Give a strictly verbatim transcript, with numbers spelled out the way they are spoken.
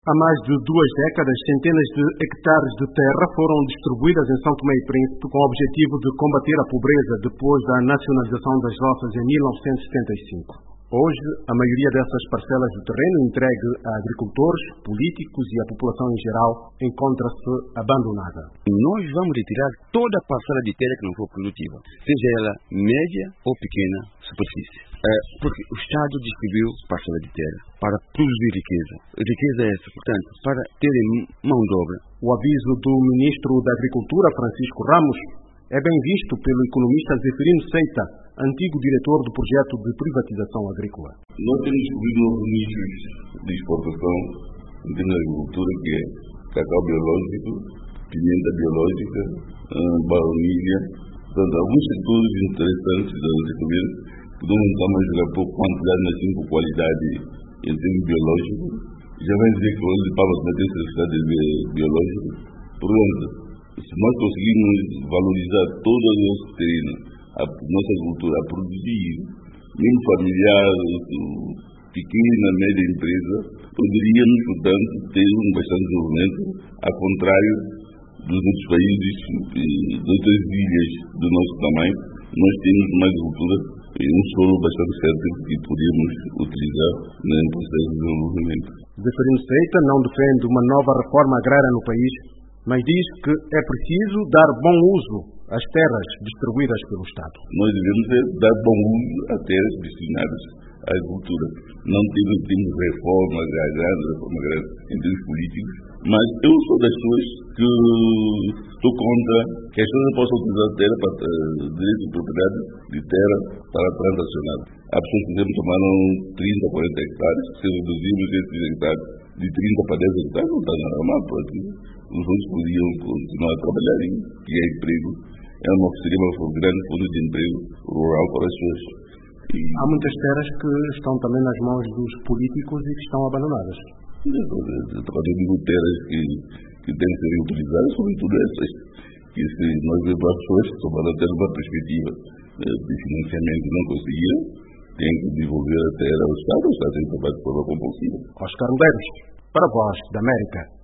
Há mais de duas décadas, centenas de hectares de terra foram distribuídas em São Tomé e Príncipe com o objetivo de combater a pobreza depois da nacionalização das roças em mil novecentos e setenta e cinco. Hoje, a maioria dessas parcelas do terreno entregue a agricultores, políticos e a população em geral encontra-se abandonada. Nós vamos retirar toda a parcela de terra que não for produtiva, seja ela média ou pequena superfície. É, porque o Estado distribuiu parcela de terra para produzir riqueza. A riqueza é essa, portanto, para terem mão de obra. O aviso do Ministro da Agricultura, Francisco Ramos, é bem visto pelo economista Zeferino Seita, antigo diretor do projeto de privatização agrícola. Nós temos descobrido novos nichos de exportação na agricultura, que é cacau biológico, pimenta biológica, baunilha, portanto, alguns setores interessantes da desenvolvimento que não estamos a jogar por quantidade, mas sim por qualidade em termos biológicos. Já vai dizer que hoje para manter essa necessidade biológica, pronto. Se nós conseguirmos valorizar todo o nosso terreno, a nossa cultura, a produzir, mesmo familiar, pequena, média empresa, poderíamos, portanto, ter um bastante desenvolvimento, ao contrário dos outros países, de outras ilhas do nosso tamanho. Nós temos uma agricultura e um solo bastante fértil que podemos utilizar no processo de desenvolvimento. Zeferino Seita não defende uma nova reforma agrária no país, mas diz que é preciso dar bom uso às terras distribuídas pelo Estado. Nós devemos dar bom uso às terras destinadas à agricultura. Não temos, temos reforma agrária, reforma agrária em termos políticos, mas eu sou das pessoas que estou contra que as pessoas possam utilizar a terra para uh, direito de propriedade de terra para transacionar. Há pessoas que, por exemplo, tomaram trinta, quarenta hectares, se reduzimos esses hectares de trinta para dez hectares, não está normal, porque os outros podiam continuar a trabalhar e criar emprego. É uma, seria uma grande fonte de emprego rural para as pessoas. E há muitas terras que estão também nas mãos dos políticos e que estão abandonadas. Eu digo terras que, que devem ser utilizadas, sobretudo essas, que se nós vemos as pessoas que só para ter uma perspectiva de financiamento não conseguiram, têm que devolver a terra ao Estado, o Estado tem que trabalhar de forma compulsiva. Oscar Medeiros, para a Voz da América.